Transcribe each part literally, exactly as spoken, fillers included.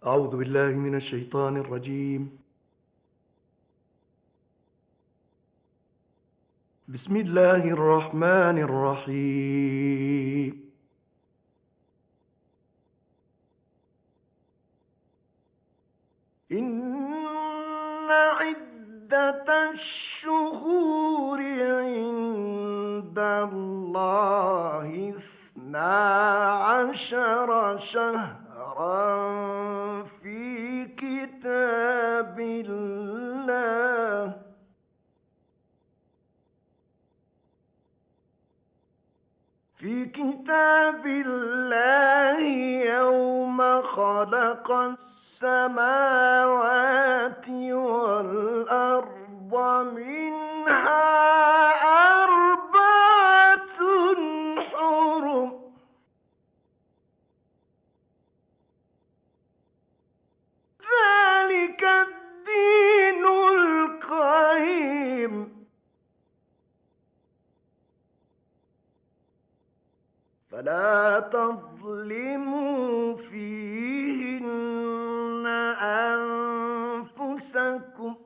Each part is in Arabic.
أعوذ بالله من الشيطان الرجيم. بسم الله الرحمن الرحيم. إن عدة الشهور عند الله اثنا عشر شهرا في كتاب الله في كتاب الله يوم خلق السماوات والأرض منها أربعة حرم ذلك الدين القيم فلا تظلموا فيهن أنفسكم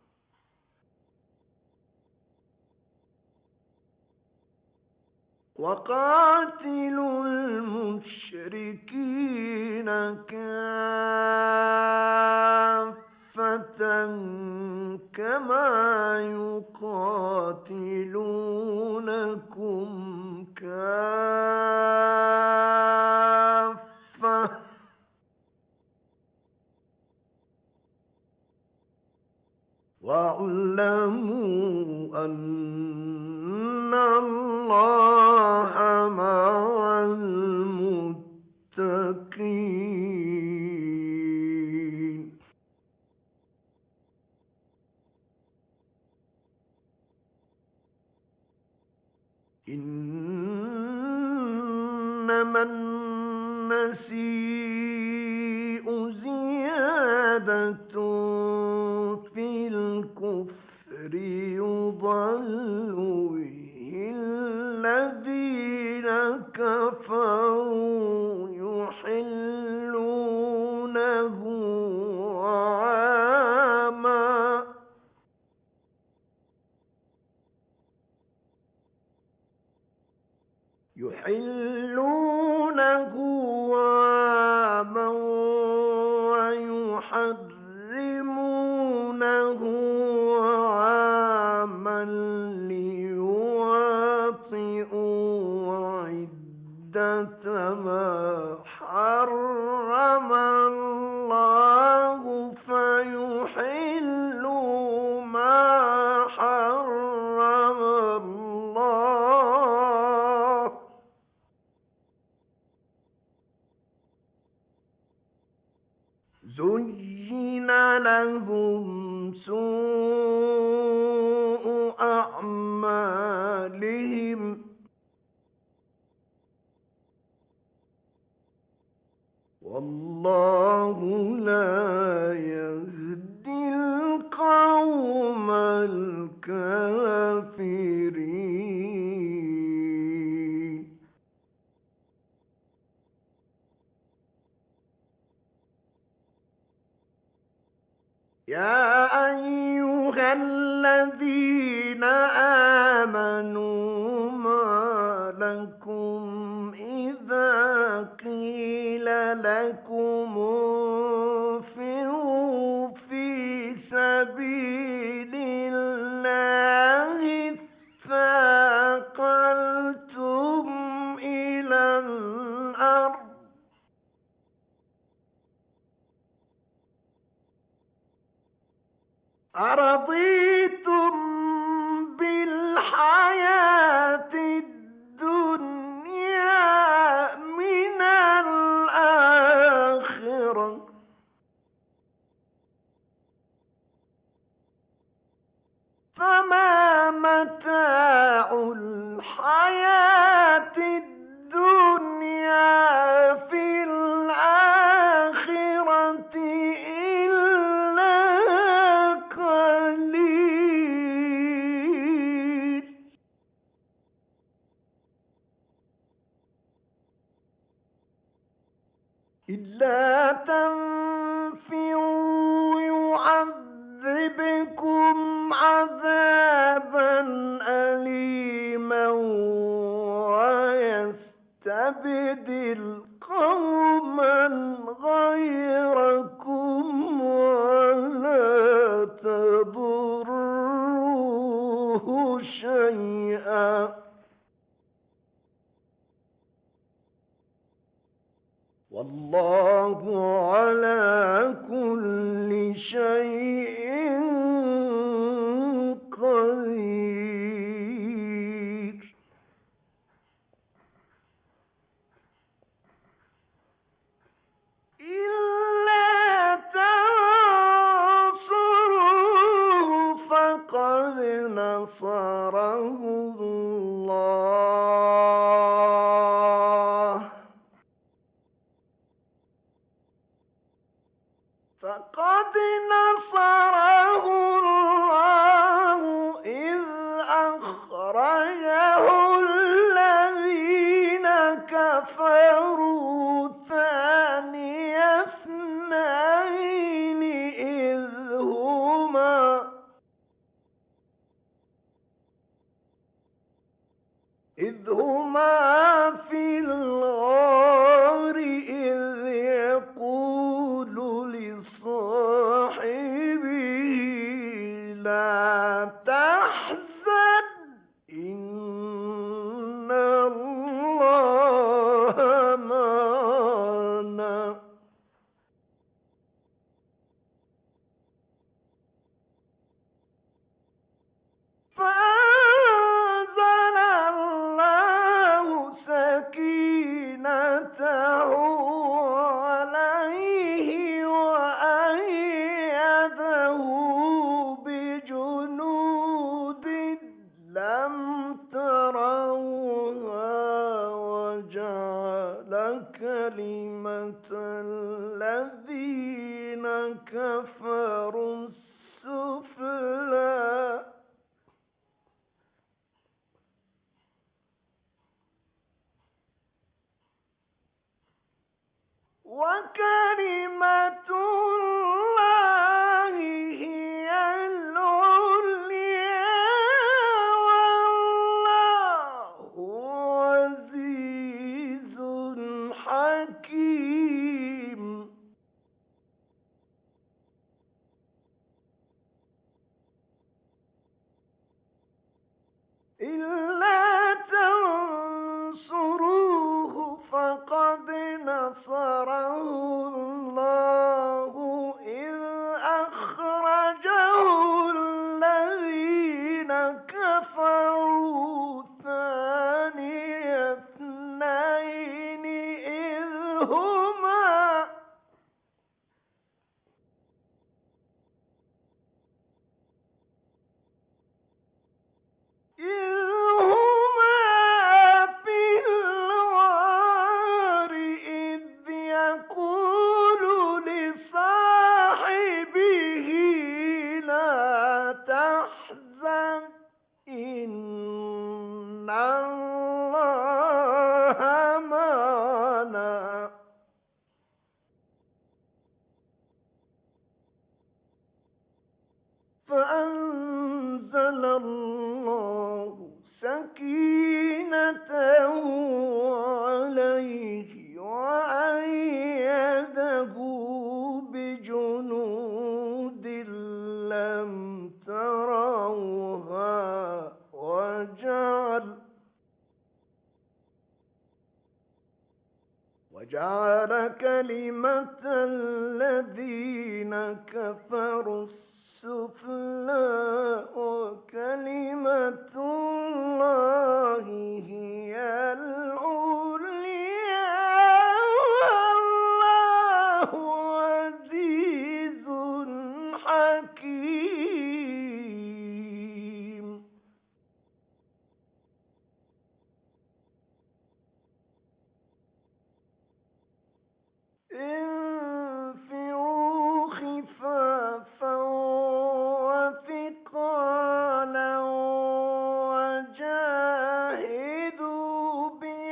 وقاتلوا المشركين كافة كما يقاتلونكم كافة واعلموا أن الله مع المتقين. إنما النسيء زيادة في الكفر يضل به الذين كفروا يحلونه عاما يحلونه عاما ويحرمونه عاما ليواطئوا عدة ما حرم الله فيحلوا ما حرم الله زين لهم سوء أعمالهم والله لا يهدي القوم الكافرين. يا أيها الذين آمنوا ما لكم إذا قيل لكم انفروا في سبيل الله اثاقلتم إلى الأرض أرضيتم بالحياة الدنيا من الآخرة فما متاع الحياة الدنيا في الآخرة إلا قليل. إلا تنفروا يستبدل قوما غيركم ولا تضروه شيئا والله على كل شيء قدير. إلا تنصروه فقد نصره الله فقد نصره الله إذ أخرجه الذين كفروا ثاني اثنين إذ هما إذ هما في الغار إذ يقول لصاحبه لا تحزن إن الله معنا فأنزل الله سكينته عليه وأيده بجنود لم تروها وجعل كلمة الذين كفروا السفلى وكلمة الله هي العليا والله عزيز حكيم. إلا تنصروه فقد نصره الله إذ أخرجه الذين كفروا ثاني اثنين إذ هما إذ هما في الغار إذ يقول لصاحبه لا تحزن إن الله معنا فأنزل الله سكينته عليه وأيده بجنود لم تروها وجعل وجعل كلمة الذين كفروا السفلى وكلمة الله هي العليا والله عزيز حكيم. انفروا خفافا وثقالا وجاهدوا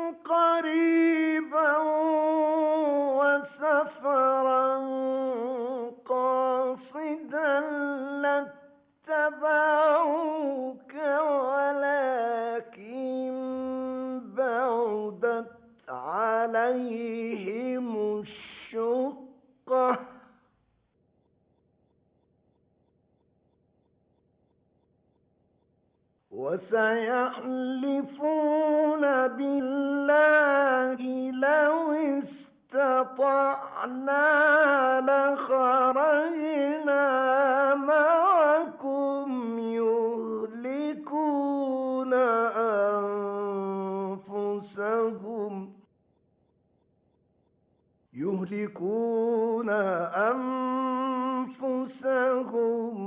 قريبا وسفرا قاصدا لاتبعوك ولكن بعدت عليهم الشقة وسيحلفون بالله لو استطعنا لخرجنا معكم يهلكون أنفسهم يهلكون أنفسهم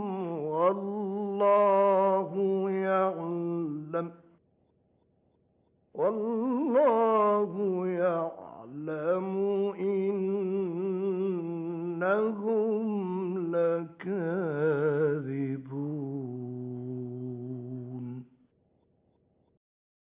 والله يعلم والله يعلم إنهم لكاذبون